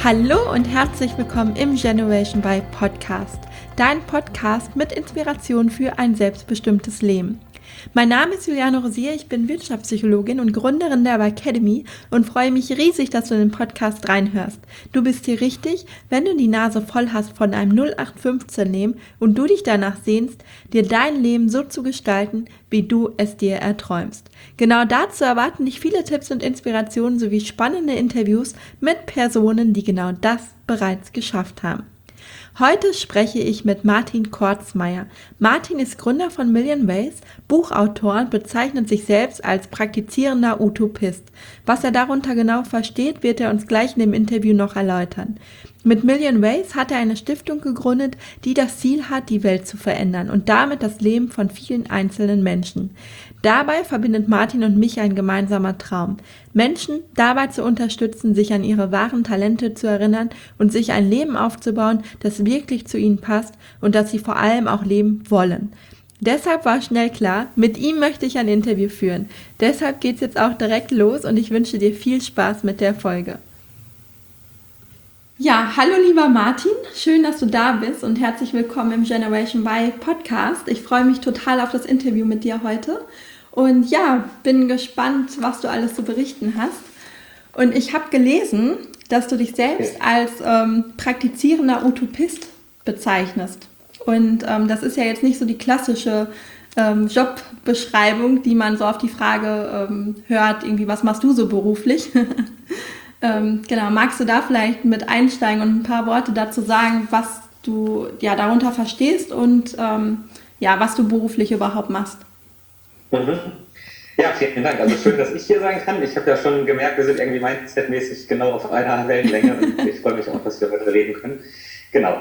Hallo und herzlich willkommen im Generation by Podcast, dein Podcast mit Inspiration für ein selbstbestimmtes Leben. Mein Name ist Juliane Rosier, ich bin Wirtschaftspsychologin und Gründerin der Academy und freue mich riesig, dass du in den Podcast reinhörst. Du bist hier richtig, wenn du die Nase voll hast von einem 0815-Leben und du dich danach sehnst, dir dein Leben so zu gestalten, wie du es dir erträumst. Genau dazu erwarten dich viele Tipps und Inspirationen sowie spannende Interviews mit Personen, die genau das bereits geschafft haben. Heute spreche ich mit Martin Kortsmeier. Martin ist Gründer von Million Ways, Buchautor und bezeichnet sich selbst als praktizierender Utopist. Was er darunter genau versteht, wird er uns gleich in dem Interview noch erläutern. Mit Million Ways hat er eine Stiftung gegründet, die das Ziel hat, die Welt zu verändern und damit das Leben von vielen einzelnen Menschen. Dabei verbindet Martin und mich ein gemeinsamer Traum, Menschen dabei zu unterstützen, sich an ihre wahren Talente zu erinnern und sich ein Leben aufzubauen, das wirklich zu ihnen passt und das sie vor allem auch leben wollen. Deshalb war schnell klar, mit ihm möchte ich ein Interview führen. Deshalb geht's jetzt auch direkt los und ich wünsche dir viel Spaß mit der Folge. Ja, hallo lieber Martin, schön, dass du da bist und herzlich willkommen im Generation Y Podcast. Ich freue mich total auf das Interview mit dir heute und ja, bin gespannt, was du alles zu berichten hast. Und ich habe gelesen, dass du dich selbst als praktizierender Utopist bezeichnest. Und das ist ja jetzt nicht so die klassische Jobbeschreibung, die man so auf die Frage hört, irgendwie, was machst du so beruflich? Genau, magst du da vielleicht mit einsteigen und ein paar Worte dazu sagen, was du ja darunter verstehst und was du beruflich überhaupt machst? Mhm. Ja, vielen Dank. Also schön, dass ich hier sein kann. Ich habe ja schon gemerkt, wir sind irgendwie mindsetmäßig genau auf einer Wellenlänge und ich freue mich auch, dass wir heute reden können. Genau.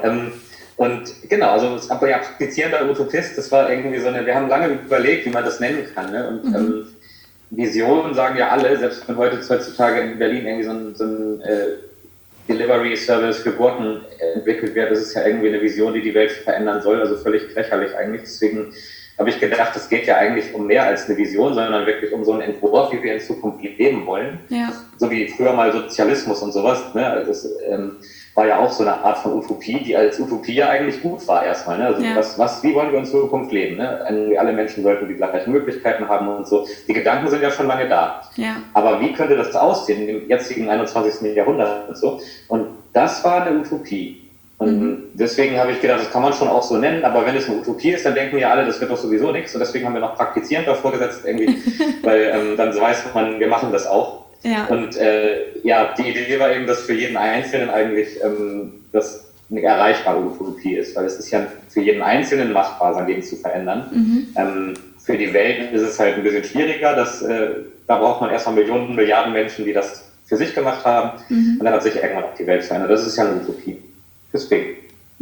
Also aber ja, praktizierender Utopist, das war irgendwie so eine, wir haben lange überlegt, wie man das nennen kann. Ne? Und Visionen sagen ja alle, selbst wenn heutzutage in Berlin irgendwie so ein Delivery-Service für Gurken entwickelt wird, das ist ja irgendwie eine Vision, die die Welt verändern soll, also völlig lächerlich eigentlich. Deswegen habe ich gedacht, es geht ja eigentlich um mehr als eine Vision, sondern wirklich um so einen Entwurf, wie wir in Zukunft leben wollen. Ja. So wie früher mal Sozialismus und sowas. Ne? Das war ja auch so eine Art von Utopie, die als Utopie ja eigentlich gut war erstmal. Ne? Also wie wollen wir in Zukunft leben? Ne? Alle Menschen sollten die gleichen Möglichkeiten haben und so. Die Gedanken sind ja schon lange da. Ja. Aber wie könnte das aussehen im jetzigen 21. Jahrhundert und so? Und das war eine Utopie. Und deswegen habe ich gedacht, das kann man schon auch so nennen, aber wenn es eine Utopie ist, dann denken ja alle, das wird doch sowieso nichts. Und deswegen haben wir noch praktizierend davor gesetzt irgendwie, weil dann weiß man, wir machen das auch. Ja. Und die Idee war eben, dass für jeden Einzelnen eigentlich das eine erreichbare Utopie ist, weil es ist ja für jeden Einzelnen machbar, sein Leben zu verändern. Für die Welt ist es halt ein bisschen schwieriger, da braucht man erstmal Millionen, Milliarden Menschen, die das für sich gemacht haben. Und dann hat sich irgendwann auch die Welt verändert. Das ist ja eine Utopie. Deswegen.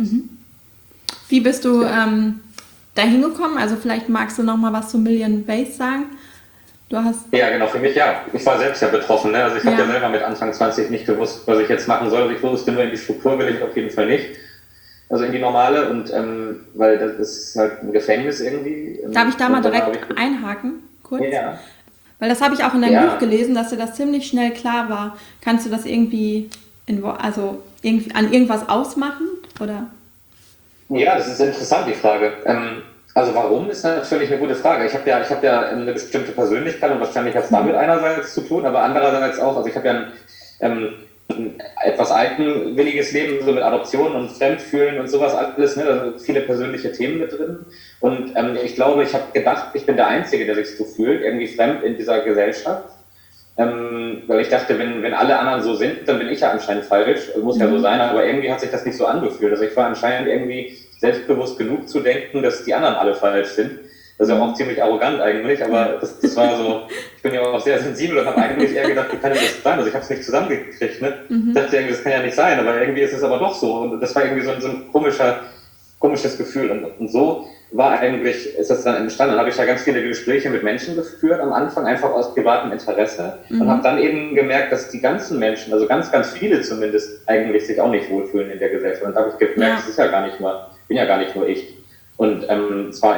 Wie bist du dahin gekommen? Also vielleicht magst du noch mal was zu Million Ways sagen. Ja, genau, für mich ja. Ich war selbst ja betroffen. Ne? Also ich habe ja selber mit Anfang 20 nicht gewusst, was ich jetzt machen soll. Also ich wusste nur, in die Struktur will ich auf jeden Fall nicht. Also in die normale. Und weil das ist halt ein Gefängnis irgendwie. Darf ich da mal direkt einhaken? Kurz? Ja. Weil das habe ich auch in deinem Buch gelesen, dass dir das ziemlich schnell klar war. Kannst du das irgendwie an irgendwas ausmachen? Oder? Ja, das ist interessant, die Frage. Also warum ist natürlich eine gute Frage. Ich habe ja eine bestimmte Persönlichkeit und wahrscheinlich hat es damit einerseits zu tun, aber andererseits auch, also ich habe ja ein etwas eigenwilliges Leben, so mit Adoption und Fremdfühlen und sowas alles, ne? Da sind viele persönliche Themen mit drin. Und ich glaube, ich habe gedacht, ich bin der Einzige, der sich so fühlt, irgendwie fremd in dieser Gesellschaft. Weil ich dachte, wenn alle anderen so sind, dann bin ich ja anscheinend falsch. Muss ja so sein, aber irgendwie hat sich das nicht so angefühlt. Also ich war anscheinend irgendwie selbstbewusst genug zu denken, dass die anderen alle falsch sind. Das ist ja auch ziemlich arrogant eigentlich, aber das war so, ich bin ja auch sehr sensibel und habe eigentlich eher gedacht, wie kann denn das sein? Also ich habe es nicht zusammengekriegt, ne? Ich dachte irgendwie, das kann ja nicht sein, aber irgendwie ist es aber doch so. Und das war irgendwie so ein komisches Gefühl. Und so ist das dann entstanden. Dann habe ich ja ganz viele Gespräche mit Menschen geführt am Anfang, einfach aus privatem Interesse. Und habe dann eben gemerkt, dass die ganzen Menschen, also ganz, ganz viele zumindest, eigentlich sich auch nicht wohlfühlen in der Gesellschaft. Und da habe ich gemerkt, das ist ja gar nicht nur, bin ja gar nicht nur ich. Und zwar in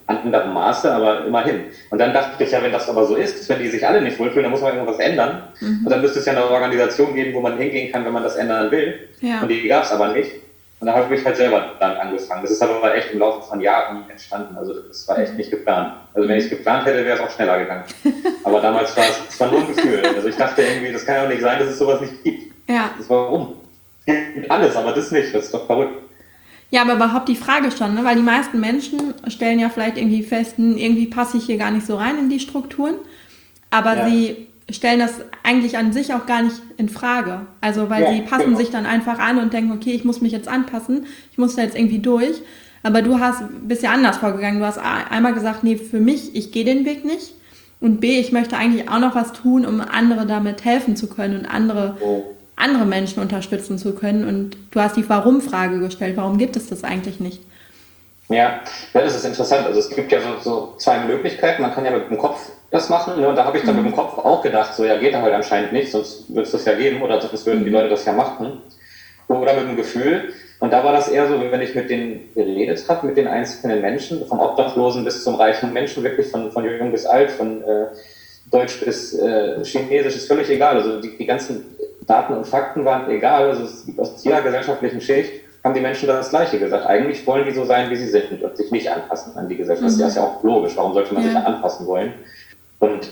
anderem Maße, aber immerhin. Und dann dachte ich ja, wenn das aber so ist, wenn die sich alle nicht wohlfühlen, dann muss man irgendwas ändern. Und dann müsste es ja eine Organisation geben, wo man hingehen kann, wenn man das ändern will. Ja. Und die gab es aber nicht. Und da habe ich halt selber dann angefangen. Das ist aber echt im Laufe von Jahren entstanden. Also das war echt nicht geplant. Also wenn ich es geplant hätte, wäre es auch schneller gegangen. Aber damals war es nur ein Gefühl. Also ich dachte irgendwie, das kann ja auch nicht sein, dass es sowas nicht gibt. Ja. Das war warum? Es gibt alles, aber das nicht. Das ist doch verrückt. Ja, aber überhaupt die Frage schon, ne? Weil die meisten Menschen stellen ja vielleicht irgendwie fest, irgendwie passe ich hier gar nicht so rein in die Strukturen, aber sie stellen das eigentlich an sich auch gar nicht in Frage. Also weil sie passen sich dann einfach an und denken, okay, ich muss mich jetzt anpassen, ich muss da jetzt irgendwie durch. Aber du bist ja anders vorgegangen. Du hast einmal gesagt, nee, für mich, ich gehe den Weg nicht. Und B, ich möchte eigentlich auch noch was tun, um andere damit helfen zu können und andere Menschen unterstützen zu können. Und du hast die Warum-Frage gestellt. Warum gibt es das eigentlich nicht? Ja, das ist interessant. Also es gibt ja so zwei Möglichkeiten. Man kann ja mit dem Kopf das machen. Ne? Und da habe ich dann mit dem Kopf auch gedacht, so ja, geht da halt anscheinend nicht, sonst würde es das ja geben oder sonst würden die Leute das ja machen. Oder mit dem Gefühl. Und da war das eher so, wenn ich mit denen geredet habe, mit den einzelnen Menschen, vom Obdachlosen bis zum reichen Menschen, wirklich von jung bis alt, von Deutsch bis Chinesisch, ist völlig egal. Also die ganzen Daten und Fakten waren egal. Also es gibt aus jeder gesellschaftlichen Schicht, haben die Menschen das Gleiche gesagt. Eigentlich wollen die so sein, wie sie sind und sich nicht anpassen an die Gesellschaft. Das ist ja auch logisch. Warum sollte man sich da anpassen wollen? Und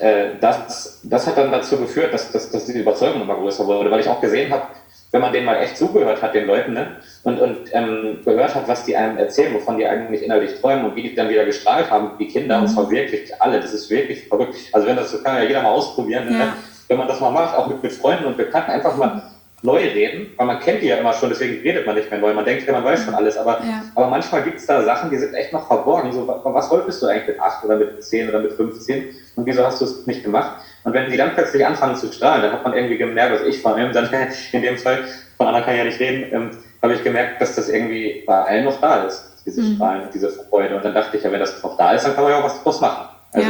das hat dann dazu geführt, dass diese Überzeugung immer größer wurde, weil ich auch gesehen habe, wenn man denen mal echt zugehört hat, den Leuten, ne? und gehört hat, was die einem erzählen, wovon die eigentlich innerlich träumen und wie die dann wieder gestrahlt haben, wie Kinder, und zwar wirklich alle, das ist wirklich verrückt. Also das kann ja jeder mal ausprobieren, ne? Wenn man das mal macht, auch mit Freunden und Bekannten, einfach mal neu reden, weil man kennt die ja immer schon, deswegen redet man nicht mehr neu, man denkt ja, man weiß schon alles, aber manchmal gibt es da Sachen, die sind echt noch verborgen, so, was wolltest du eigentlich mit 8 oder mit 10 oder mit 15 und wieso hast du es nicht gemacht? Und wenn die dann plötzlich anfangen zu strahlen, dann hat man irgendwie gemerkt, dass ich vor allem dann in dem Fall, von anderen kann ich ja nicht reden, habe ich gemerkt, dass das irgendwie bei allen noch da ist, diese Strahlen und diese Freude. Und dann dachte ich, ja, wenn das noch da ist, dann kann man ja auch was draus machen. Also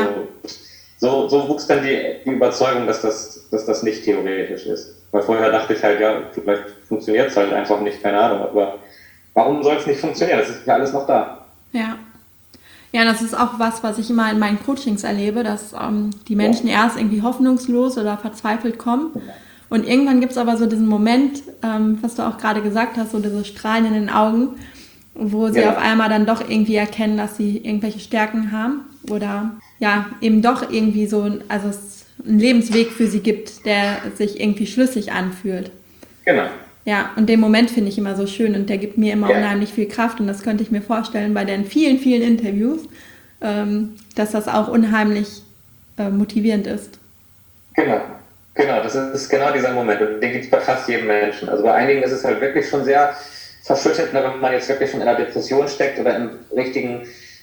so wuchs dann die Überzeugung, dass das nicht theoretisch ist. Weil vorher dachte ich halt, ja, vielleicht funktioniert es halt einfach nicht, keine Ahnung. Aber warum soll es nicht funktionieren? Das ist ja alles noch da. Ja. Ja, das ist auch was ich immer in meinen Coachings erlebe, dass die Menschen erst irgendwie hoffnungslos oder verzweifelt kommen. Und irgendwann gibt es aber so diesen Moment, was du auch gerade gesagt hast, so diese Strahlen in den Augen, wo sie auf einmal dann doch irgendwie erkennen, dass sie irgendwelche Stärken haben oder ja, eben doch irgendwie so, also es einen Lebensweg für sie gibt, der sich irgendwie schlüssig anfühlt. Genau. Ja, und den Moment finde ich immer so schön und der gibt mir immer unheimlich viel Kraft und das könnte ich mir vorstellen bei den vielen, vielen Interviews, dass das auch unheimlich motivierend ist. Genau, das ist genau dieser Moment und den gibt es bei fast jedem Menschen. Also bei einigen ist es halt wirklich schon sehr verschüttet, wenn man jetzt wirklich schon in einer Depression steckt oder im richtigen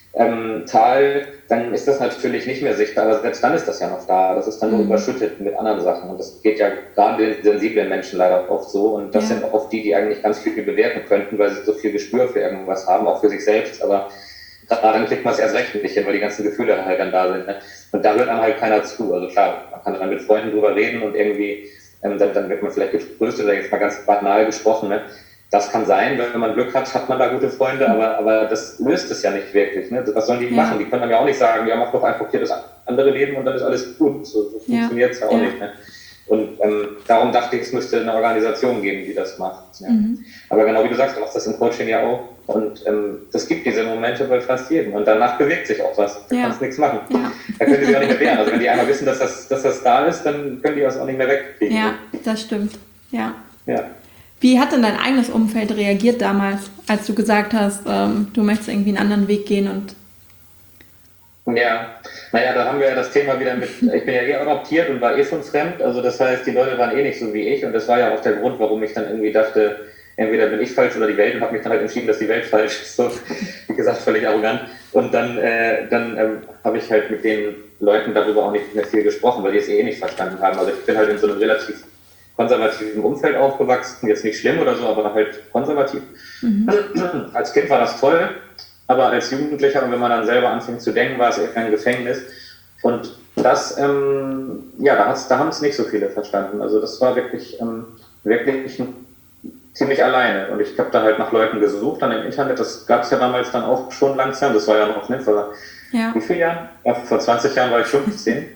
Tal, dann ist das natürlich nicht mehr sichtbar, aber selbst dann ist das ja noch da. Das ist dann nur überschüttet mit anderen Sachen und das geht ja gerade den sensiblen Menschen leider oft so und das sind auch oft die eigentlich ganz viel bewirken könnten, weil sie so viel Gespür für irgendwas haben, auch für sich selbst, aber dann kriegt man es erst recht nicht hin, weil die ganzen Gefühle halt dann da sind. Ne? Und da hört einem halt keiner zu. Also klar, man kann dann mit Freunden drüber reden und irgendwie, dann wird man vielleicht getröstet oder jetzt mal ganz banal gesprochen, ne? Das kann sein, wenn man Glück hat man da gute Freunde, aber das löst es ja nicht wirklich. Ne? Was sollen die machen? Die können dann ja auch nicht sagen, ja, mach doch einfach hier das andere Leben und dann ist alles gut. So funktioniert es ja auch nicht. Ne? Und darum dachte ich, es müsste eine Organisation geben, die das macht. Ja. Aber genau wie du sagst, du machst das im Coaching ja auch. Und das gibt diese Momente bei fast jedem. Und danach bewegt sich auch was. Du kannst nichts machen. Ja. Da können die sich auch nicht mehr wehren. Also wenn die einmal wissen, dass das da ist, dann können die das auch nicht mehr wegkriegen. Ja, das stimmt. Ja. Wie hat denn dein eigenes Umfeld reagiert damals, als du gesagt hast, du möchtest irgendwie einen anderen Weg gehen und... Ja, da haben wir ja das Thema wieder mit, ich bin ja adoptiert und war schon fremd, also das heißt, die Leute waren nicht so wie ich und das war ja auch der Grund, warum ich dann irgendwie dachte, entweder bin ich falsch oder die Welt und habe mich dann halt entschieden, dass die Welt falsch ist, so, wie gesagt, völlig arrogant und dann habe ich halt mit den Leuten darüber auch nicht mehr viel gesprochen, weil die es nicht verstanden haben, also ich bin halt in so einem relativ konservativen Umfeld aufgewachsen, jetzt nicht schlimm oder so, aber halt konservativ. Als Kind war das toll, aber als Jugendlicher und wenn man dann selber anfängt zu denken, war es eher ein Gefängnis. Und das, da haben es nicht so viele verstanden. Also das war wirklich ziemlich alleine. Und ich habe da halt nach Leuten gesucht, dann im Internet, das gab es ja damals dann auch schon langsam, das war ja noch nicht, vor wie vielen Jahren? Ja, vor 20 Jahren war ich 15.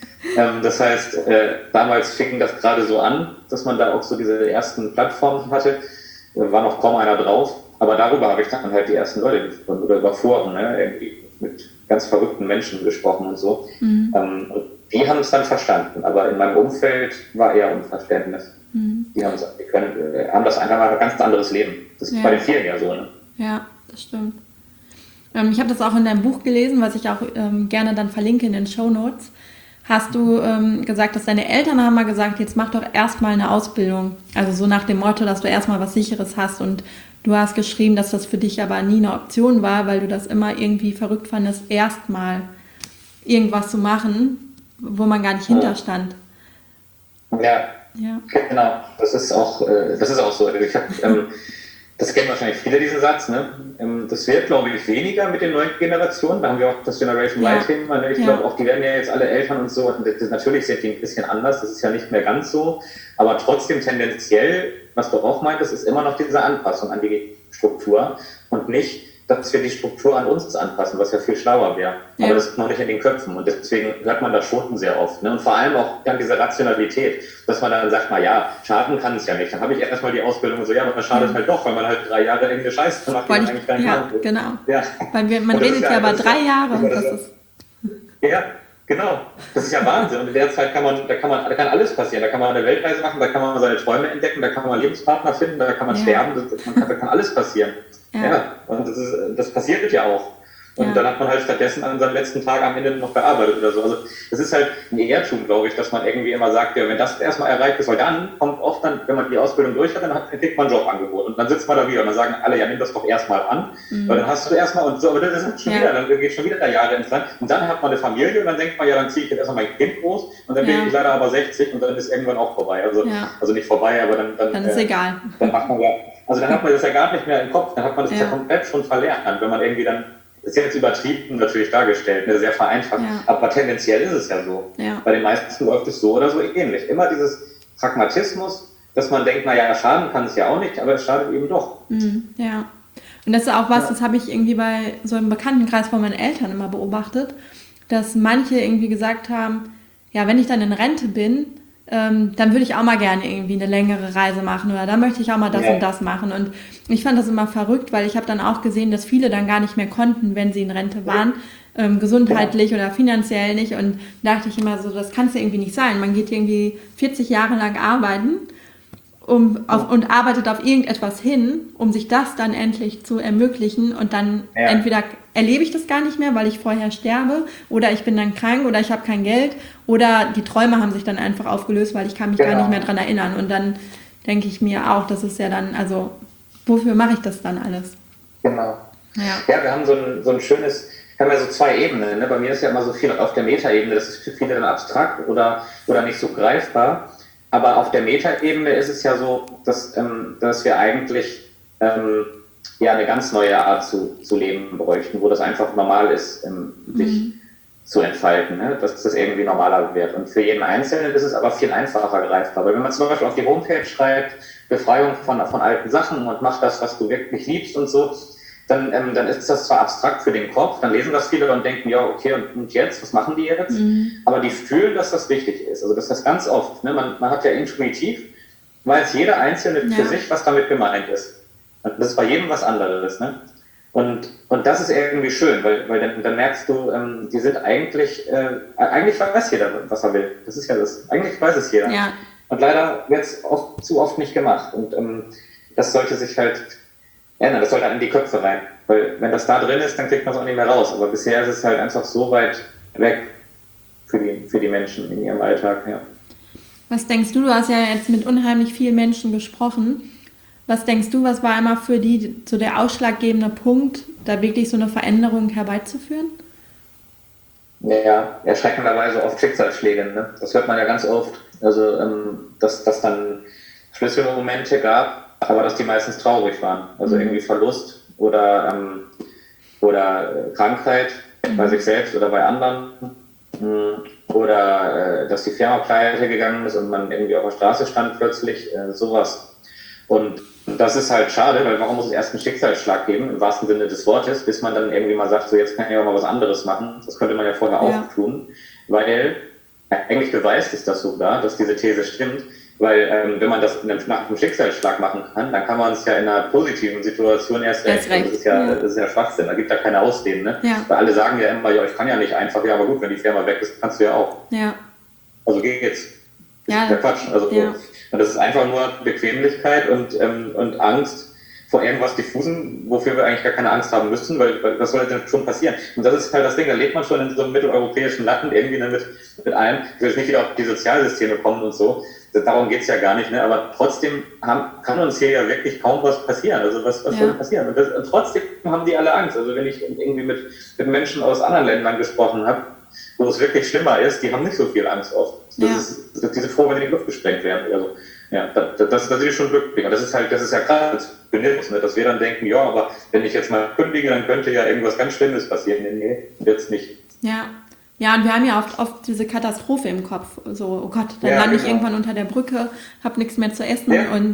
Das heißt, damals fing das gerade so an, dass man da auch so diese ersten Plattformen hatte, war noch kaum einer drauf, aber darüber habe ich dann halt die ersten Leute gefunden, oder über Foren, ne? Irgendwie mit ganz verrückten Menschen gesprochen und so. Und die haben es dann verstanden, aber in meinem Umfeld war eher Unverständnis. Die haben das einfach mal ein ganz anderes Leben. Das ist bei den vielen ja so. Ne? Ja, das stimmt. Ich habe das auch in deinem Buch gelesen, was ich auch gerne dann verlinke in den Shownotes. Hast du gesagt, dass deine Eltern haben mal gesagt, jetzt mach doch erstmal eine Ausbildung. Also so nach dem Motto, dass du erstmal was Sicheres hast. Und du hast geschrieben, dass das für dich aber nie eine Option war, weil du das immer irgendwie verrückt fandest, erstmal irgendwas zu machen, wo man gar nicht hinterstand. Ja, genau. Das ist auch so. Also ich hab, das kennen wahrscheinlich viele, diesen Satz. Ne? Das wird, glaube ich, weniger mit den neuen Generationen. Da haben wir auch das Generation Y-Thema. Ne? Ich glaube auch, die werden ja jetzt alle Eltern und so. Und natürlich sind die ein bisschen anders. Das ist ja nicht mehr ganz so. Aber trotzdem tendenziell, was du auch meintest, ist immer noch diese Anpassung an die Struktur und nicht, dass wir die Struktur an uns anpassen, was ja viel schlauer wäre. Ja. Aber das ist noch nicht in den Köpfen und deswegen hört man das schon sehr oft. Ne? Und vor allem auch dann diese Rationalität, dass man dann sagt, ja, schaden kann es ja nicht. Dann habe ich erstmal die Ausbildung und so, ja, aber das schadet halt doch, weil man halt 3 Jahre irgendeine Scheiße macht, die man eigentlich gar nicht machen will. Genau. Ja. Weil man redet ja über 3 Jahre. Ja, genau. Das ist ja Wahnsinn. Und in der Zeit da kann alles passieren. Da kann man eine Weltreise machen, da kann man seine Träume entdecken, da kann man Lebenspartner finden, da kann man sterben, da kann alles passieren. Ja, und das passiert ja auch. Und dann hat man halt stattdessen an seinem letzten Tag am Ende noch gearbeitet oder so. Also das ist halt ein Irrtum, glaube ich, dass man irgendwie immer sagt, ja, wenn das erstmal erreicht ist, weil dann kommt oft dann, wenn man die Ausbildung durch hat, dann kriegt man ein Jobangebot. Und dann sitzt man da wieder und dann sagen alle, ja, nimm das doch erstmal an, weil dann hast du erstmal und so, aber das ist schon wieder, dann geht schon wieder Jahre ins Land. Und dann hat man eine Familie und dann denkt man, ja, dann ziehe ich jetzt erstmal mein Kind groß und dann bin ich leider aber 60 und dann ist irgendwann auch vorbei. Also nicht vorbei, aber dann ist egal. Dann macht man dann hat man das ja gar nicht mehr im Kopf, dann hat man das ja komplett schon verlernt, wenn man irgendwie dann, das ist jetzt übertrieben natürlich dargestellt, sehr vereinfacht, aber tendenziell ist es ja so. Ja. Bei den meisten läuft es so oder so ähnlich. Immer dieses Pragmatismus, dass man denkt, schaden kann es ja auch nicht, aber es schadet eben doch. Ja. Und das ist auch was, das habe ich irgendwie bei so einem Bekanntenkreis von meinen Eltern immer beobachtet, dass manche irgendwie gesagt haben, ja, wenn ich dann in Rente bin, dann würde ich auch mal gerne irgendwie eine längere Reise machen oder dann möchte ich auch mal das und das machen. Und ich fand das immer verrückt, weil ich habe dann auch gesehen, dass viele dann gar nicht mehr konnten, wenn sie in Rente waren, gesundheitlich oder finanziell nicht. Und da dachte ich immer so, das kann es ja irgendwie nicht sein. Man geht irgendwie 40 Jahre lang arbeiten und arbeitet auf irgendetwas hin, um sich das dann endlich zu ermöglichen und dann entweder erlebe ich das gar nicht mehr, weil ich vorher sterbe oder ich bin dann krank oder ich habe kein Geld oder die Träume haben sich dann einfach aufgelöst, weil ich kann mich gar nicht mehr dran erinnern und dann denke ich mir auch, das ist ja dann, also wofür mache ich das dann alles? Genau. Ja, wir haben so ein schönes, wir haben ja so 2 Ebenen, ne? Bei mir ist ja immer so viel auf der Metaebene, das ist für viele dann abstrakt oder nicht so greifbar. Aber auf der Metaebene ist es ja so, dass wir eigentlich eine ganz neue Art zu leben bräuchten, wo das einfach normal ist, sich zu entfalten, ne? Dass das irgendwie normaler wird. Und für jeden Einzelnen ist es aber viel einfacher greifbar. Weil wenn man zum Beispiel auf die Homepage schreibt, Befreiung von alten Sachen und mach das, was du wirklich liebst und so, dann ist das zwar abstrakt für den Kopf, dann lesen das viele und denken, ja, okay, und jetzt, was machen die jetzt? Aber die fühlen, dass das wichtig ist. Also das ist ganz oft, ne? Man hat ja intuitiv, weiß jeder Einzelne für sich, was damit gemeint ist. Und das ist bei jedem was anderes. Ne? Und das ist irgendwie schön, weil dann merkst du, die sind eigentlich weiß jeder, was er will. Das ist ja das. Eigentlich weiß es jeder. Ja. Und leider wird es zu oft nicht gemacht. Und das sollte sich halt ändern. Das sollte halt in die Köpfe rein. Weil wenn das da drin ist, dann kriegt man es auch nicht mehr raus. Aber bisher ist es halt einfach so weit weg für die Menschen in ihrem Alltag. Ja. Was denkst du? Du hast ja jetzt mit unheimlich vielen Menschen gesprochen. Was denkst du, was war einmal für die so der ausschlaggebende Punkt, da wirklich so eine Veränderung herbeizuführen? Ja, erschreckenderweise oft Schicksalsschläge. Ne? Das hört man ja ganz oft. Also, dass dann Schlüsselmomente gab, aber dass die meistens traurig waren. Also irgendwie Verlust oder Krankheit bei sich selbst oder bei anderen. Oder dass die Firma pleite gegangen ist und man irgendwie auf der Straße stand plötzlich. Sowas. Und Und das ist halt schade, weil warum muss es erst einen Schicksalsschlag geben, im wahrsten Sinne des Wortes, bis man dann irgendwie mal sagt, so jetzt kann ich ja mal was anderes machen. Das könnte man ja vorher auch tun, weil eigentlich beweist es das sogar, dass diese These stimmt. Weil wenn man das nach einem Schicksalsschlag machen kann, dann kann man es ja in einer positiven Situation erst recht. Das ist ja Schwachsinn, da gibt ja keine Ausreden. Ne? Ja. Weil alle sagen ja immer, ja, ich kann ja nicht einfach, ja, aber gut, wenn die Firma weg ist, kannst du ja auch. Ja. Also geht's. Das ist ja Quatsch. Also, und das ist einfach nur Bequemlichkeit und Angst vor irgendwas Diffusen, wofür wir eigentlich gar keine Angst haben müssen, weil was soll denn schon passieren? Und das ist halt das Ding, da lebt man schon in so einem mitteleuropäischen Land irgendwie mit allem. Ich will jetzt nicht wieder auf die Sozialsysteme kommen und so. Darum geht's ja gar nicht, ne? Aber trotzdem kann uns hier ja wirklich kaum was passieren. Also was soll passieren? Und trotzdem haben die alle Angst. Also wenn ich irgendwie mit Menschen aus anderen Ländern gesprochen habe, wo es wirklich schlimmer ist, die haben nicht so viel Angst oft. Die sind froh, wenn die in die Luft gesprengt werden. Also, ja, das ist schon glücklich. Und das ist ja krass, ne? Dass wir dann denken, ja, aber wenn ich jetzt mal kündige, dann könnte ja irgendwas ganz Schlimmes passieren. Nee, jetzt nicht. Ja. Ja, und wir haben ja oft diese Katastrophe im Kopf. So, oh Gott, dann lande ich irgendwann unter der Brücke, habe nichts mehr zu essen und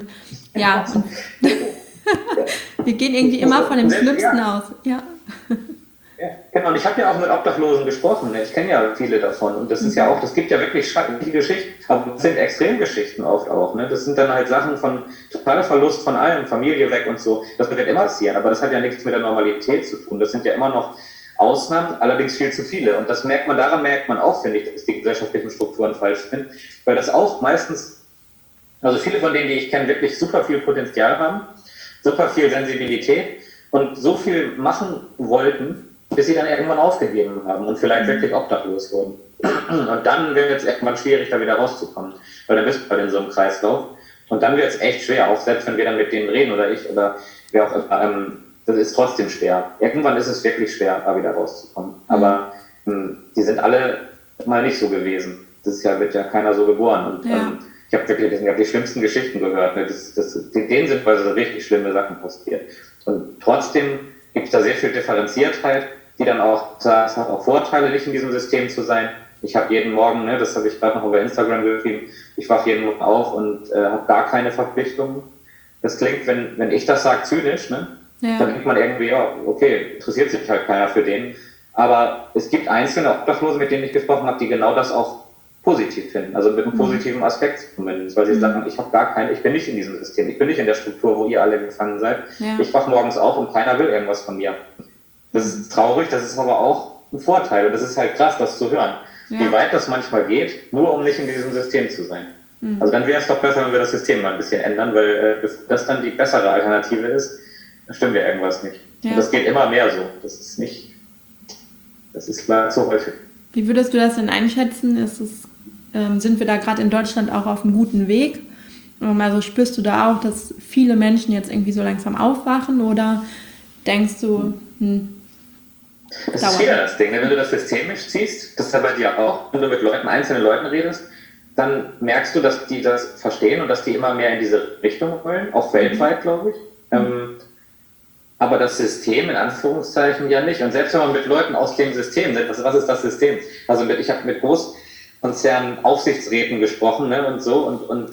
wir gehen irgendwie immer von dem Schlimmsten aus. Ja. Ja, genau. Und ich habe ja auch mit Obdachlosen gesprochen. Ich kenne ja viele davon. Und das ist ja auch, das gibt ja wirklich schreckliche Geschichten. Aber das sind Extremgeschichten oft auch. Ne? Das sind dann halt Sachen von totaler Verlust von allem, Familie weg und so. Das wird immer passieren. Aber das hat ja nichts mit der Normalität zu tun. Das sind ja immer noch Ausnahmen, allerdings viel zu viele. Und daran merkt man auch, finde ich, dass die gesellschaftlichen Strukturen falsch sind. Weil das auch meistens, also viele von denen, die ich kenne, wirklich super viel Potenzial haben, super viel Sensibilität und so viel machen wollten, bis sie dann irgendwann aufgegeben haben und vielleicht wirklich obdachlos wurden. Und dann wird es irgendwann schwierig, da wieder rauszukommen, weil dann bist du halt in so einem Kreislauf. Und dann wird es echt schwer, auch selbst wenn wir dann mit denen reden oder ich oder wer auch immer, das ist trotzdem schwer. Irgendwann ist es wirklich schwer, da wieder rauszukommen. Aber die sind alle mal nicht so gewesen. Wird ja keiner so geboren. Und ich habe wirklich die schlimmsten Geschichten gehört. Ne? Denen sind so richtig schlimme Sachen passiert. Und trotzdem gibt es da sehr viel Differenziertheit, die dann auch sagt, es hat auch Vorteile, nicht in diesem System zu sein. Ich habe jeden Morgen, ne, das habe ich gerade noch über Instagram geschrieben, ich wache jeden Morgen auf und habe gar keine Verpflichtungen. Das klingt, wenn ich das sage, zynisch, ne? Ja. Dann denkt man irgendwie, ja, okay, interessiert sich halt keiner für den. Aber es gibt einzelne Obdachlose, mit denen ich gesprochen habe, die genau das auch positiv finden. Also mit einem positiven Aspekt zumindest, weil sie sagen, ich bin nicht in diesem System, ich bin nicht in der Struktur, wo ihr alle gefangen seid. Ja. Ich wache morgens auf und keiner will irgendwas von mir. Das ist traurig, das ist aber auch ein Vorteil. Und das ist halt krass, das zu hören. Ja. Wie weit das manchmal geht, nur um nicht in diesem System zu sein. Mhm. Also dann wäre es doch besser, wenn wir das System mal ein bisschen ändern, weil das dann die bessere Alternative ist, dann stimmt ja irgendwas nicht. Ja. Und das geht immer mehr so. Das ist klar so häufig. Wie würdest du das denn einschätzen? Sind wir da gerade in Deutschland auch auf einem guten Weg? Also spürst du da auch, dass viele Menschen jetzt irgendwie so langsam aufwachen oder denkst du, das ist wieder das Ding, wenn du das systemisch ziehst, das ist ja bei dir auch, wenn du mit einzelnen Leuten redest, dann merkst du, dass die das verstehen und dass die immer mehr in diese Richtung wollen, auch weltweit, glaube ich. Aber das System, in Anführungszeichen, ja nicht. Und selbst wenn man mit Leuten aus dem System sind, was ist das System? Also ich habe mit Großkonzernen, Aufsichtsräten gesprochen, ne, und so, und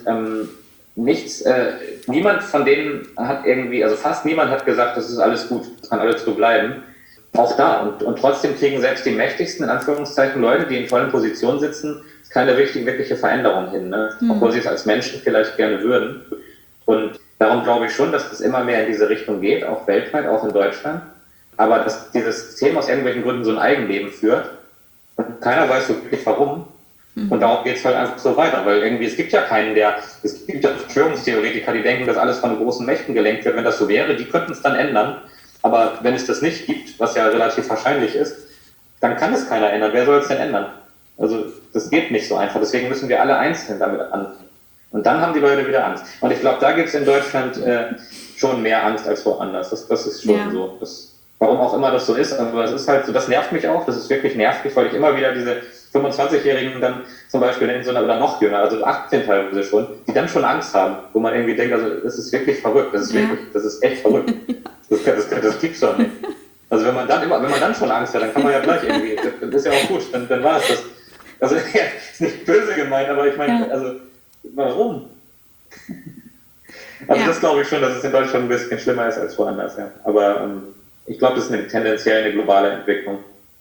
niemand von denen hat irgendwie, also fast niemand hat gesagt, das ist alles gut, das kann alles so bleiben. Auch da. Und trotzdem kriegen selbst die mächtigsten, in Anführungszeichen, Leute, die in vollen Positionen sitzen, keine wirkliche Veränderung hin, ne? Obwohl sie es als Menschen vielleicht gerne würden. Und darum glaube ich schon, dass das immer mehr in diese Richtung geht, auch weltweit, auch in Deutschland. Aber dass dieses System aus irgendwelchen Gründen so ein Eigenleben führt und keiner weiß so wirklich warum. Und darum geht es halt einfach so weiter, weil irgendwie es gibt ja Verschwörungstheoretiker, die denken, dass alles von großen Mächten gelenkt wird. Wenn das so wäre, die könnten es dann ändern. Aber wenn es das nicht gibt, was ja relativ wahrscheinlich ist, dann kann es keiner ändern. Wer soll es denn ändern? Also das geht nicht so einfach. Deswegen müssen wir alle einzeln damit anfangen. Und dann haben die Leute wieder Angst. Und ich glaube, da gibt es in Deutschland schon mehr Angst als woanders. Das ist schon so. Warum auch immer das so ist, aber es ist halt so, das nervt mich auch. Das ist wirklich nervig, weil ich immer wieder diese 25-Jährigen dann zum Beispiel in so einer, oder noch jünger, also 18 teilweise schon, die dann schon Angst haben, wo man irgendwie denkt, also das ist wirklich verrückt. Das ist echt verrückt. Das gibt's doch nicht. Also wenn man dann schon Angst hat, dann kann man ja gleich irgendwie, das ist ja auch gut, dann war es das. Also ist nicht böse gemeint, aber ich meine, also warum? Also das glaube ich schon, dass es in Deutschland ein bisschen schlimmer ist als woanders, ja. Aber ich glaube, das ist tendenziell eine globale Entwicklung.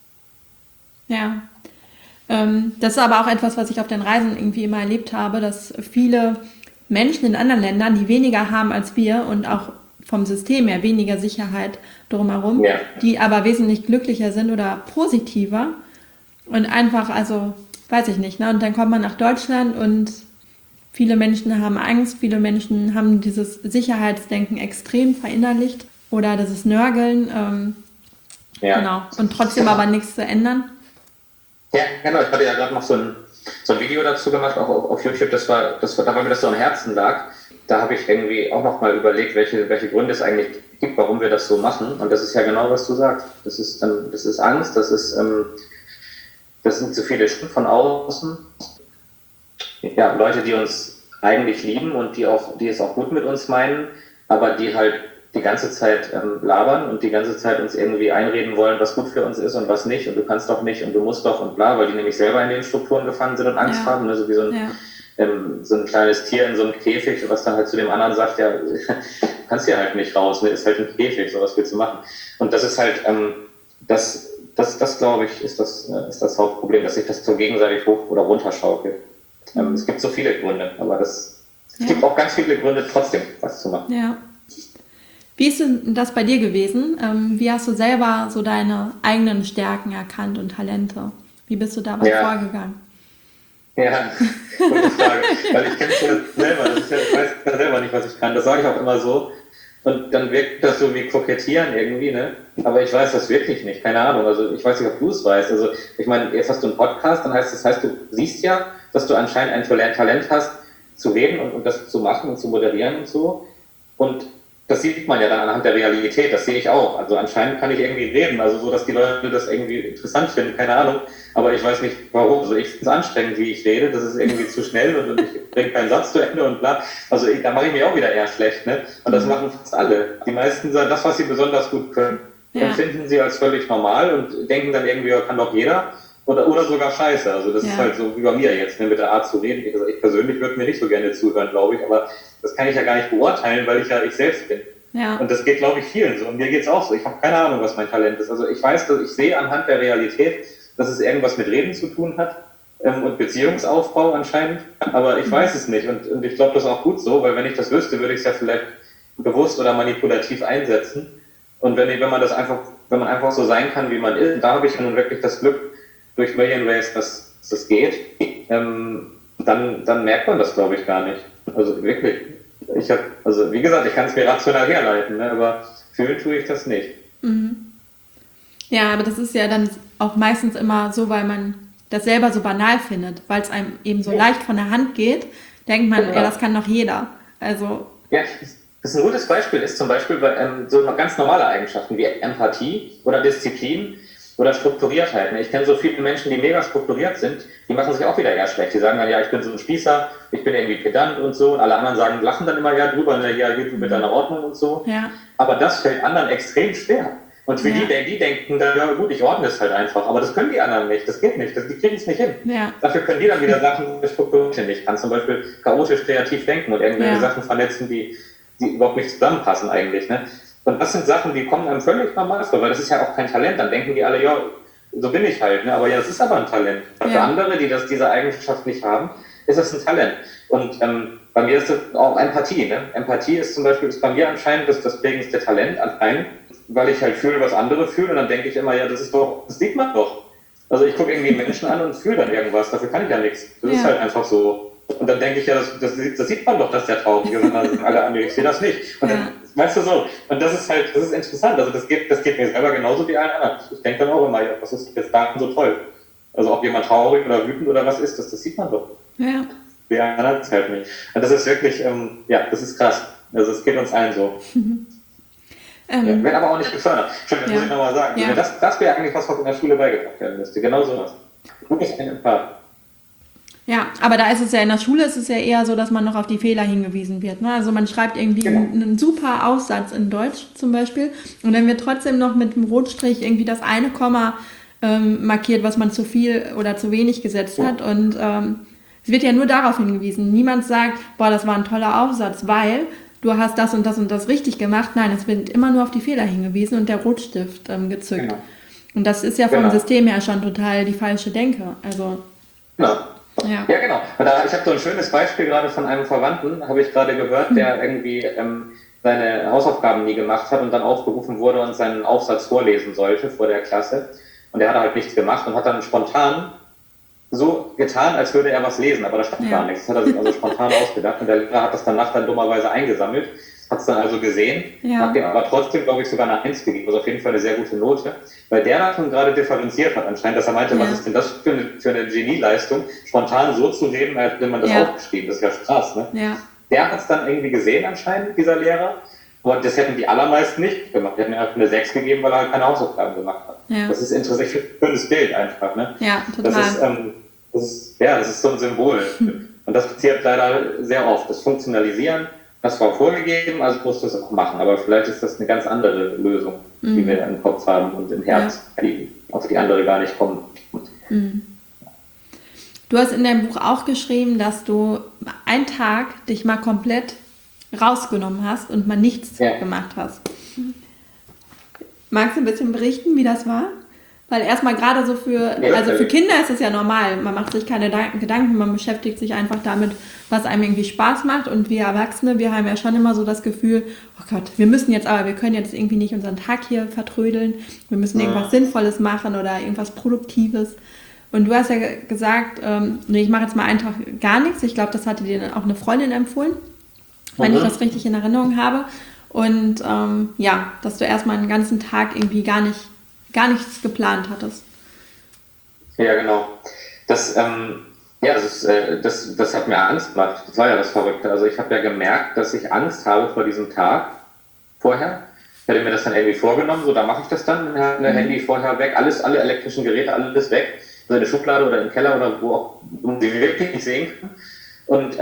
Ja. Das ist aber auch etwas, was ich auf den Reisen irgendwie immer erlebt habe, dass viele Menschen in anderen Ländern, die weniger haben als wir und auch vom System her weniger Sicherheit drumherum, die aber wesentlich glücklicher sind oder positiver und einfach, also weiß ich nicht, ne? Und dann kommt man nach Deutschland und viele Menschen haben Angst, viele Menschen haben dieses Sicherheitsdenken extrem verinnerlicht oder dieses Nörgeln, genau, und trotzdem aber nichts zu ändern. Ja, genau, ich hatte ja gerade noch so ein Video dazu gemacht, auch auf YouTube, da war mir das so am Herzen lag. Da habe ich irgendwie auch noch mal überlegt, welche Gründe es eigentlich gibt, warum wir das so machen. Und das ist ja genau, was du sagst. Das ist Angst, das sind zu viele Stimmen von außen. Ja, Leute, die uns eigentlich lieben und die es auch gut mit uns meinen, aber die halt die ganze Zeit labern und die ganze Zeit uns irgendwie einreden wollen, was gut für uns ist und was nicht und du kannst doch nicht und du musst doch und bla, weil die nämlich selber in den Strukturen gefangen sind und Angst haben, ne? So wie so ein kleines Tier in so einem Käfig, was dann halt zu dem anderen sagt, ja, du kannst hier halt nicht raus, ne? Ist halt ein Käfig, so was willst du machen? Und das ist halt, das glaube ich, ist das Hauptproblem, dass sich das so gegenseitig hoch oder runterschaukelt. Es gibt so viele Gründe, aber es gibt auch ganz viele Gründe, trotzdem was zu machen. Ja. Wie ist denn das bei dir gewesen? Wie hast du selber so deine eigenen Stärken erkannt und Talente? Wie bist du dabei vorgegangen? Ja, gute Frage. Weil ich kenne es ja selber. Ich weiß ja selber nicht, was ich kann. Das sage ich auch immer so. Und dann wirkt das so wie Kokettieren irgendwie, ne? Aber ich weiß das wirklich nicht. Keine Ahnung. Also ich weiß nicht, ob du es weißt. Also ich meine, jetzt hast du einen Podcast, dann heißt du siehst ja, dass du anscheinend ein Talent hast, zu reden und das zu machen und zu moderieren und so. Und das sieht man ja dann anhand der Realität, das sehe ich auch. Also anscheinend kann ich irgendwie reden, also so, dass die Leute das irgendwie interessant finden, keine Ahnung. Aber ich weiß nicht, warum. Also ich finde es anstrengend, wie ich rede, das ist irgendwie zu schnell und ich bringe keinen Satz zu Ende und bla. Also da mache ich mich auch wieder eher schlecht, ne? Und das machen fast alle. Die meisten sagen, das, was sie besonders gut können, empfinden sie als völlig normal und denken dann irgendwie, kann doch jeder. Oder sogar scheiße. Also das ist halt so wie bei mir jetzt, ne, mit der Art zu reden. Ich persönlich würde mir nicht so gerne zuhören, glaube ich, aber das kann ich ja gar nicht beurteilen, weil ich ja ich selbst bin. Ja. Und das geht, glaube ich, vielen so. Und mir geht's auch so. Ich habe keine Ahnung, was mein Talent ist. Also ich weiß, dass ich sehe anhand der Realität, dass es irgendwas mit Reden zu tun hat und Beziehungsaufbau anscheinend. Aber ich weiß es nicht. Und ich glaube, das ist auch gut so, weil wenn ich das wüsste, würde ich es ja vielleicht bewusst oder manipulativ einsetzen. Und wenn man einfach so sein kann, wie man ist, da habe ich nun wirklich das Glück, durch Million Ways, dass das geht, dann merkt man das, glaube ich, gar nicht. Also wirklich. Also wie gesagt, ich kann es mir rational herleiten, ne, aber fühlen tue ich das nicht. Mhm. Ja, aber das ist ja dann auch meistens immer so, weil man das selber so banal findet, weil es einem eben so leicht von der Hand geht, denkt man, ja, das kann doch jeder. Also ja, das ist ein gutes Beispiel, ist zum Beispiel so ganz normale Eigenschaften wie Empathie oder Disziplin oder Strukturiertheit. Ich kenne so viele Menschen, die mega strukturiert sind, die machen sich auch wieder eher schlecht. Die sagen dann, ja, ich bin so ein Spießer, ich bin irgendwie pedant und so. Und alle anderen lachen dann immer drüber, ne, ja, du mit deiner Ordnung und so. Ja. Aber das fällt anderen extrem schwer. Und für die denken dann, ja gut, ich ordne es halt einfach. Aber das können die anderen nicht, das geht nicht, die kriegen es nicht hin. Ja. Dafür können die dann wieder Sachen strukturieren. Ich kann zum Beispiel chaotisch kreativ denken und irgendwelche Sachen vernetzen, die überhaupt nicht zusammenpassen eigentlich, ne? Und das sind Sachen, die kommen einem völlig normal vor, weil das ist ja auch kein Talent. Dann denken die alle, ja, so bin ich halt, ne? Aber ja, das ist aber ein Talent. Für andere, die diese Eigenschaft nicht haben, ist das ein Talent. Und bei mir ist das auch Empathie, ne? Empathie ist bei mir anscheinend das prägendste Talent anscheinend, weil ich halt fühle, was andere fühlen. Und dann denke ich immer, ja, das sieht man doch. Also ich gucke irgendwie Menschen an und fühle dann irgendwas. Dafür kann ich ja nichts. Das ist halt einfach so. Und dann denke ich ja, das sieht man doch, dass der traurig ist. Und dann sagen alle andere, ich sehe das nicht. Und dann, weißt du so, und das ist interessant. Also das geht mir selber genauso wie allen anderen. Ich denke dann auch immer, ja, was ist jetzt daran so toll? Also ob jemand traurig oder wütend oder was ist, das sieht man doch. Ja. Die anderen es halt nicht. Und das ist wirklich, das ist krass. Also es geht uns allen so. Wird aber auch nicht gefördert. Entschuldigung, das muss ich nochmal sagen. Ja. Das wäre eigentlich was in der Schule beigebracht werden müsste. Genau sowas. Du bist ein Empath. Ja, aber da ist es ja in der Schule ist es ja eher so, dass man noch auf die Fehler hingewiesen wird. Ne? Also man schreibt irgendwie einen super Aussatz in Deutsch zum Beispiel und dann wird trotzdem noch mit dem Rotstrich irgendwie das eine Komma markiert, was man zu viel oder zu wenig gesetzt hat und es wird ja nur darauf hingewiesen. Niemand sagt, boah, das war ein toller Aufsatz, weil du hast das und das richtig gemacht. Nein, es wird immer nur auf die Fehler hingewiesen und der Rotstift gezückt. Genau. Und das ist ja vom Genau. System her schon total die falsche Denke. Also, Genau. ja. Ja, genau. Ich habe so ein schönes Beispiel gerade von einem Verwandten, habe ich gerade gehört, der irgendwie seine Hausaufgaben nie gemacht hat und dann aufgerufen wurde und seinen Aufsatz vorlesen sollte vor der Klasse. Und er hat halt nichts gemacht und hat dann spontan so getan, als würde er was lesen, aber da stand gar nichts. Das hat er sich also spontan ausgedacht und der Lehrer hat das danach dann dummerweise eingesammelt, hat es dann also gesehen, hat dem aber trotzdem, glaube ich, sogar eine 1 gegeben, also auf jeden Fall eine sehr gute Note, weil der dann schon gerade differenziert hat anscheinend, dass er meinte, was ist denn das für eine Genieleistung, spontan so zu reden, als wenn man das aufgeschrieben, das ist ja krass, ne? Ja. Der hat es dann irgendwie gesehen anscheinend, dieser Lehrer, aber das hätten die allermeisten nicht gemacht, die hätten einfach eine 6 gegeben, weil er halt keine Hausaufgaben gemacht hat. Ja. Das ist interessant, schönes Bild einfach, ne? Ja, total. Das ist so ein Symbol. Und das passiert leider sehr oft. Das Funktionalisieren, das war vorgegeben, also musst du es auch machen. Aber vielleicht ist das eine ganz andere Lösung, die wir im Kopf haben und im Herz, die auf die andere gar nicht kommen. Du hast in deinem Buch auch geschrieben, dass du einen Tag dich mal komplett rausgenommen hast und mal nichts gemacht hast. Magst du ein bisschen berichten, wie das war? Weil erstmal gerade so für Kinder ist es ja normal. Man macht sich keine Gedanken, man beschäftigt sich einfach damit, was einem irgendwie Spaß macht. Und wir Erwachsene, wir haben ja schon immer so das Gefühl, oh Gott, wir können jetzt irgendwie nicht unseren Tag hier vertrödeln. Wir müssen irgendwas Sinnvolles machen oder irgendwas Produktives. Und du hast ja gesagt, ich mache jetzt mal einen Tag gar nichts. Ich glaube, das hatte dir dann auch eine Freundin empfohlen, wenn ich das richtig in Erinnerung habe. Und dass du erstmal einen ganzen Tag irgendwie gar nichts geplant hattest. Ja, genau. Das hat mir Angst gemacht. Das war ja das Verrückte. Also ich habe ja gemerkt, dass ich Angst habe vor diesem Tag vorher. Ich hatte mir das dann irgendwie vorgenommen, so da mache ich das dann, ein Handy vorher weg, alle elektrischen Geräte, alles weg, also in der Schublade oder im Keller oder wo auch, wo sie wirklich nicht sehen kann. Und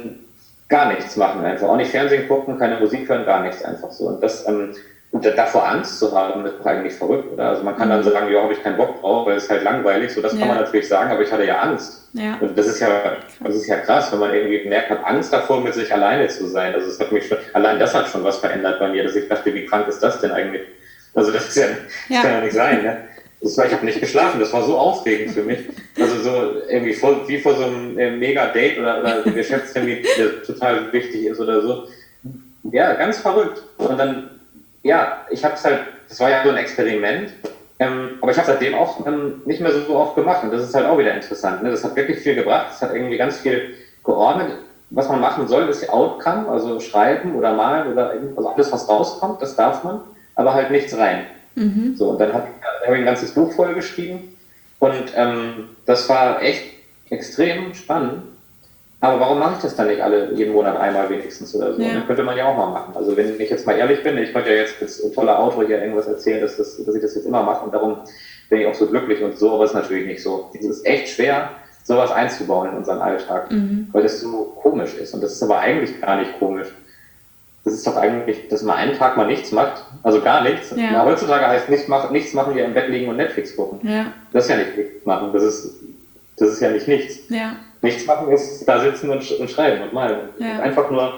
gar nichts machen einfach. Auch nicht Fernsehen gucken, keine Musik hören, gar nichts einfach so. Und das davor Angst zu haben, ist eigentlich verrückt, oder? Also man kann dann sagen, ja, habe ich keinen Bock drauf, weil es halt langweilig, so das kann man natürlich sagen, aber ich hatte ja Angst. Ja. Und das ist ja krass, wenn man irgendwie gemerkt hat, Angst davor, mit sich alleine zu sein. Also es hat mich allein das hat schon was verändert bei mir, dass ich dachte, wie krank ist das denn eigentlich? Also das kann ja nicht sein, ne? Ich habe nicht geschlafen, das war so aufregend für mich. Also so irgendwie wie vor so einem Mega-Date oder Geschäftstermin, der total wichtig ist oder so. Ja, ganz verrückt. Und dann ich habe es halt, das war ja so ein Experiment, aber ich habe seitdem auch nicht mehr so oft gemacht und das ist halt auch wieder interessant. Ne? Das hat wirklich viel gebracht, das hat irgendwie ganz viel geordnet. Was man machen soll, ist Outcome, also schreiben oder malen oder also alles, was rauskommt, das darf man, aber halt nichts rein. So, und dann habe ich ein ganzes Buch voll geschrieben und das war echt extrem spannend. Aber warum mache ich das dann nicht jeden Monat einmal wenigstens oder so? Ja. Das könnte man ja auch mal machen. Also wenn ich jetzt mal ehrlich bin, ich könnte ja jetzt als toller Autor hier irgendwas erzählen, dass ich das jetzt immer mache und darum bin ich auch so glücklich und so, aber es ist natürlich nicht so. Es ist echt schwer, sowas einzubauen in unseren Alltag, weil das so komisch ist. Und das ist aber eigentlich gar nicht komisch. Das ist doch eigentlich, dass man einen Tag mal nichts macht, also gar nichts. Ja. Heutzutage heißt nichts machen, wir im Bett liegen und Netflix gucken. Ja. Das ist ja nicht nichts machen, das ist ja nicht nichts. Ja. Nichts machen ist da sitzen und schreiben und malen. Ja. Einfach nur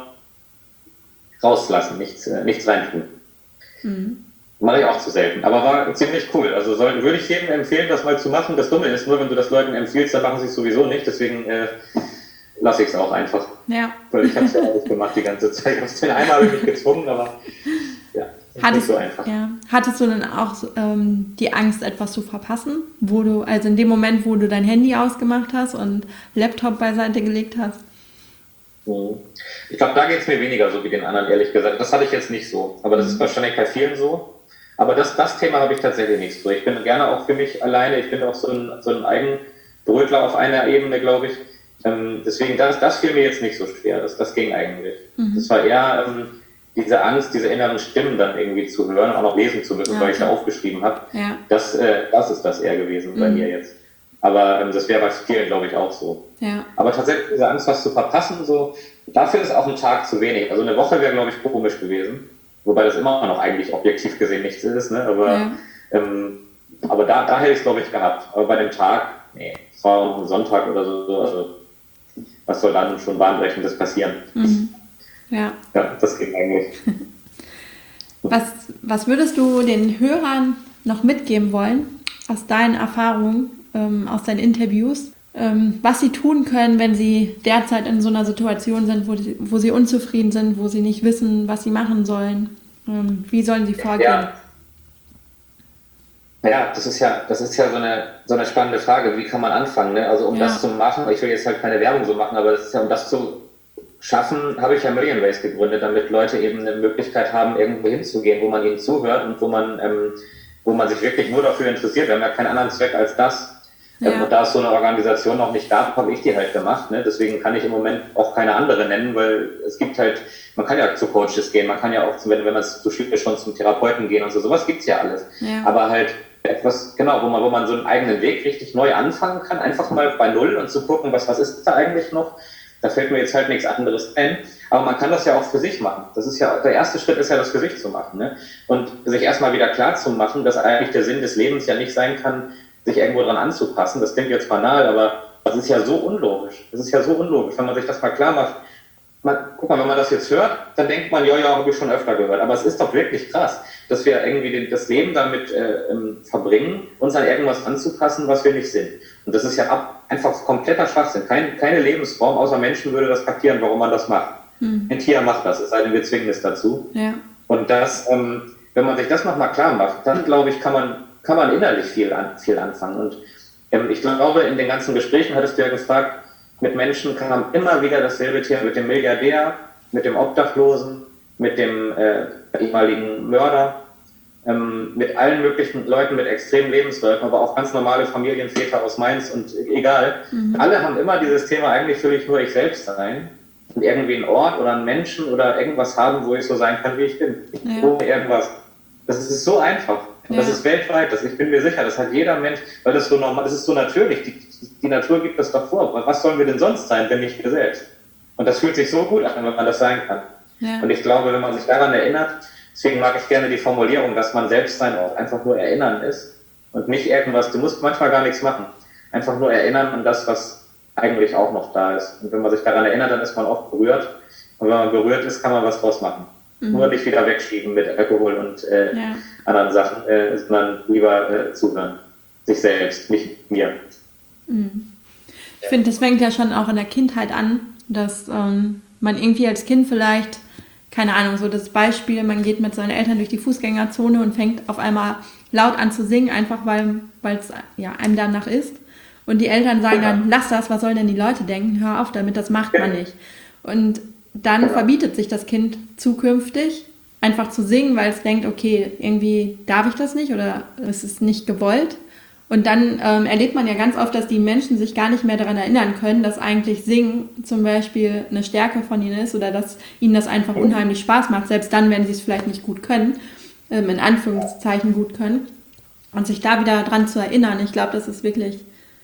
rauslassen, nichts reintun. Mache ich auch zu selten, aber war ziemlich cool. Also würde ich jedem empfehlen, das mal zu machen. Das Dumme ist nur, wenn du das Leuten empfiehlst, dann machen sie es sowieso nicht. Deswegen lasse ich es auch einfach. Ja. Weil ich habe es ja auch nicht gemacht die ganze Zeit. Einmal habe ich mich gezwungen, aber nicht so einfach. Ja. Hattest du denn auch die Angst, etwas zu verpassen? Also in dem Moment, wo du dein Handy ausgemacht hast und Laptop beiseite gelegt hast? Ich glaube, da geht es mir weniger so wie den anderen, ehrlich gesagt. Das hatte ich jetzt nicht so. Aber das ist wahrscheinlich bei vielen so. Aber das Thema habe ich tatsächlich nicht so. Ich bin gerne auch für mich alleine. Ich bin auch so ein Eigenbrötler auf einer Ebene, glaube ich. Deswegen, das fiel mir jetzt nicht so schwer. Das ging eigentlich. Das war eher diese Angst, diese inneren Stimmen dann irgendwie zu hören, auch noch lesen zu müssen, weil ich da aufgeschrieben habe. Ja. Das ist das eher gewesen bei mir jetzt. Aber das wäre bei vielen, glaube ich, auch so. Ja. Aber tatsächlich diese Angst, was zu verpassen, so, dafür ist auch ein Tag zu wenig. Also eine Woche wäre, glaube ich, komisch gewesen. Wobei das immer noch eigentlich objektiv gesehen nichts ist. Ne? Aber da hätte ich es, glaube ich, gehabt. Aber bei dem Tag, nee, es war auch ein Sonntag oder so. Also was soll dann schon Bahnbrechendes passieren? Ja. Ja, das geht eigentlich. Was würdest du den Hörern noch mitgeben wollen aus deinen Erfahrungen, aus deinen Interviews, was sie tun können, wenn sie derzeit in so einer Situation sind, wo sie unzufrieden sind, wo sie nicht wissen, was sie machen sollen? Wie sollen sie vorgehen? Ja, das ist ja so eine spannende Frage. Wie kann man anfangen? Ne? Also das zu machen, ich will jetzt halt keine Werbung so machen, aber das ist ja, um das zu schaffen, habe ich ja Million Ways gegründet, damit Leute eben eine Möglichkeit haben, irgendwo hinzugehen, wo man ihnen zuhört und wo man sich wirklich nur dafür interessiert. Wir haben ja keinen anderen Zweck als das. Ja. Und da es so eine Organisation noch nicht gab, habe ich die halt gemacht. Ne? Deswegen kann ich im Moment auch keine andere nennen, weil es gibt halt, man kann ja zu Coaches gehen, man kann ja auch, wenn man es zu schwierig ist, schon zum Therapeuten gehen und so, sowas gibt's ja alles. Ja. Aber halt etwas, genau, wo man so einen eigenen Weg richtig neu anfangen kann, einfach mal bei Null und zu gucken, was ist da eigentlich noch. Da fällt mir jetzt halt nichts anderes ein. Aber man kann das ja auch für sich machen. Das ist ja, der erste Schritt ist ja, das für sich zu machen. Ne? Und sich erstmal wieder klar zu machen, dass eigentlich der Sinn des Lebens ja nicht sein kann, sich irgendwo dran anzupassen. Das klingt jetzt banal, aber das ist ja so unlogisch. Das ist ja so unlogisch, wenn man sich das mal klar macht. Guck mal, wenn man das jetzt hört, dann denkt man, ja, habe ich schon öfter gehört. Aber es ist doch wirklich krass, dass wir irgendwie das Leben damit verbringen, uns an irgendwas anzupassen, was wir nicht sind. Und das ist ja einfach kompletter Schwachsinn. Keine Lebensform außer Menschen würde das kapieren, warum man das macht. Ein Tier macht das, es sei denn, wir zwingen es dazu. Ja. Und das, wenn man sich das nochmal klar macht, dann glaube ich, kann man innerlich viel anfangen. Und ich glaube, in den ganzen Gesprächen hattest du ja gefragt, mit Menschen kam immer wieder dasselbe Thema, mit dem Milliardär, mit dem Obdachlosen, mit dem ehemaligen Mörder, mit allen möglichen Leuten mit extremen Lebensläufen, aber auch ganz normale Familienväter aus Mainz und egal. Alle haben immer dieses Thema, eigentlich will ich nur ich selbst sein und irgendwie einen Ort oder einen Menschen oder irgendwas haben, wo ich so sein kann, wie ich bin. Ja. Ohne irgendwas. Das ist so einfach. Und das ist weltweit, ich bin mir sicher, das hat jeder Mensch, weil das so normal, das ist so natürlich, die Natur gibt das doch vor. Was sollen wir denn sonst sein, wenn nicht wir selbst? Und das fühlt sich so gut an, wenn man das sein kann. Ja. Und ich glaube, wenn man sich daran erinnert, deswegen mag ich gerne die Formulierung, dass man selbst sein auch einfach nur erinnern ist und nicht irgendwas, du musst manchmal gar nichts machen. Einfach nur erinnern an das, was eigentlich auch noch da ist. Und wenn man sich daran erinnert, dann ist man oft berührt. Und wenn man berührt ist, kann man was draus machen. Nur nicht wieder wegschieben mit Alkohol und anderen Sachen, sondern lieber zuhören. Sich selbst, nicht mir. Ich finde, das fängt ja schon auch in der Kindheit an, dass man irgendwie als Kind vielleicht, keine Ahnung, so das Beispiel, man geht mit seinen Eltern durch die Fußgängerzone und fängt auf einmal laut an zu singen, einfach weil es einem danach ist. Und die Eltern sagen dann, lass das, was sollen denn die Leute denken? Hör auf damit, das macht man nicht. Und dann verbietet sich das Kind zukünftig, einfach zu singen, weil es denkt, okay, irgendwie darf ich das nicht oder es ist nicht gewollt. Und dann erlebt man ja ganz oft, dass die Menschen sich gar nicht mehr daran erinnern können, dass eigentlich Singen zum Beispiel eine Stärke von ihnen ist oder dass ihnen das einfach unheimlich Spaß macht, selbst dann, wenn sie es vielleicht nicht gut können, in Anführungszeichen gut können. Und sich da wieder dran zu erinnern, ich glaube, das ist wirklich,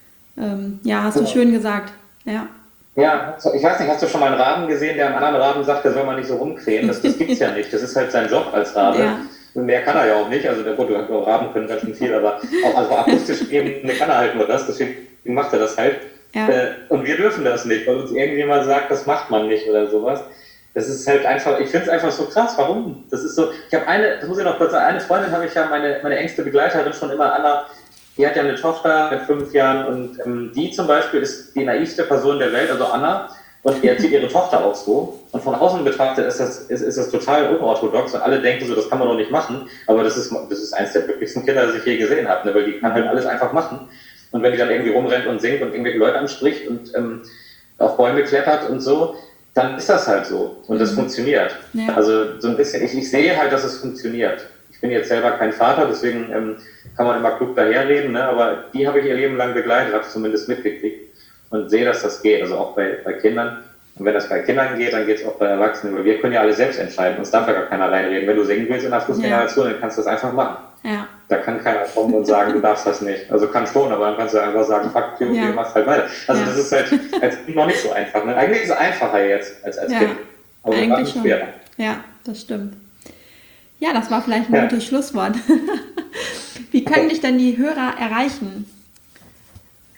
hast du schön gesagt, ja. Ja, ich weiß nicht, hast du schon mal einen Raben gesehen, der einem anderen Raben sagt, der soll man nicht so rumkrähen? Das gibt's ja nicht. Das ist halt sein Job als Rabe. Ja. Und mehr kann er ja auch nicht. Also Raben können ganz schön viel, aber auch also akustisch eben kann er halt nur das. Deswegen macht er das halt. Ja. Und wir dürfen das nicht, weil uns irgendjemand sagt, das macht man nicht oder sowas. Das ist halt einfach, ich finde es einfach so krass. Warum? Das ist so, das muss ich noch kurz sagen, eine Freundin habe ich ja, meine engste Begleiterin schon immer, Anna, die hat ja eine Tochter mit 5 Jahren und die zum Beispiel ist die naivste Person der Welt, also Anna, und die erzieht ihre Tochter auch so. Und von außen betrachtet ist das total unorthodox und alle denken so, das kann man doch nicht machen. Aber das ist eins der glücklichsten Kinder, das ich je gesehen habe, ne? Weil die kann halt alles einfach machen. Und wenn die dann irgendwie rumrennt und singt und irgendwelche Leute anspricht und auf Bäume klettert und so, dann ist das halt so. Und das funktioniert. Ja. Also so ein bisschen, ich sehe halt, dass es funktioniert. Ich bin jetzt selber kein Vater, deswegen kann man immer klug daherreden, ne? Aber die habe ich ihr Leben lang begleitet, habe es zumindest mitgekriegt und sehe, dass das geht, also auch bei Kindern. Und wenn das bei Kindern geht, dann geht es auch bei Erwachsenen, weil wir können ja alle selbst entscheiden, uns darf ja gar keiner reinreden. Wenn du singen willst in der Fußgängerzone, dann kannst du das einfach machen. Ja. Da kann keiner kommen und sagen, du darfst das nicht. Also kann schon, aber dann kannst du einfach sagen, fuck you, du machst halt weiter. Also das ist halt als Kind noch nicht so einfach. Ne? Eigentlich ist es einfacher jetzt als Kind. Aber eigentlich schon. Schwerer. Ja, das stimmt. Ja, das war vielleicht ein gutes Schlusswort. Wie können dich denn die Hörer erreichen?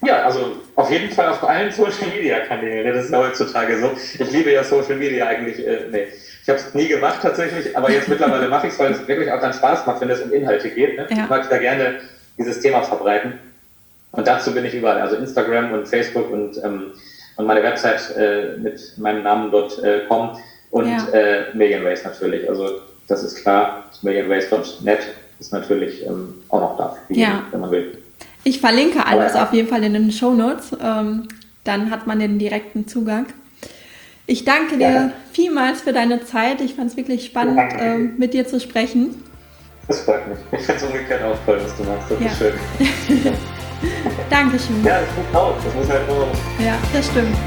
Ja, also auf jeden Fall auf allen Social Media Kanälen. Das ist ja heutzutage so. Ich liebe ja Social Media eigentlich. Nee, ich habe es nie gemacht tatsächlich, aber jetzt mittlerweile mache ich es, weil es wirklich auch dann Spaß macht, wenn es um Inhalte geht. Ne? Ja. Ich mag da gerne dieses Thema verbreiten. Und dazu bin ich überall. Also Instagram und Facebook und meine Website mit meinem Namen .com und Million Ways natürlich. Also das ist klar. millionways.net ist natürlich auch noch da, wenn man will. Ich verlinke alles auf jeden Fall in den Shownotes, dann hat man den direkten Zugang. Ich danke dir vielmals für deine Zeit. Ich fand es wirklich spannend, mit dir zu sprechen. Das freut mich. Ich finde es umgekehrt auch toll, was du machst. Das ist schön. Dankeschön. Ja, das muss raus. Das muss halt nur. Ja, das stimmt.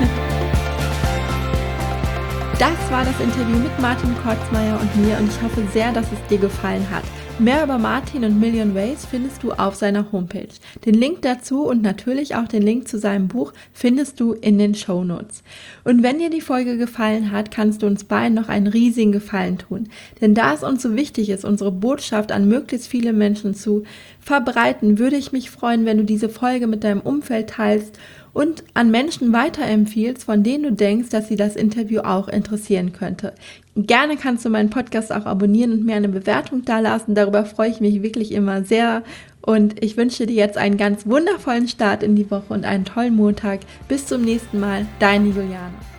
Das war das Interview mit Martin Kotzmeier und mir und ich hoffe sehr, dass es dir gefallen hat. Mehr über Martin und Million Ways findest du auf seiner Homepage. Den Link dazu und natürlich auch den Link zu seinem Buch findest du in den Shownotes. Und wenn dir die Folge gefallen hat, kannst du uns beiden noch einen riesigen Gefallen tun. Denn da es uns so wichtig ist, unsere Botschaft an möglichst viele Menschen zu verbreiten, würde ich mich freuen, wenn du diese Folge mit deinem Umfeld teilst und an Menschen weiterempfiehlst, von denen du denkst, dass sie das Interview auch interessieren könnte. Gerne kannst du meinen Podcast auch abonnieren und mir eine Bewertung dalassen. Darüber freue ich mich wirklich immer sehr. Und ich wünsche dir jetzt einen ganz wundervollen Start in die Woche und einen tollen Montag. Bis zum nächsten Mal, deine Juliane.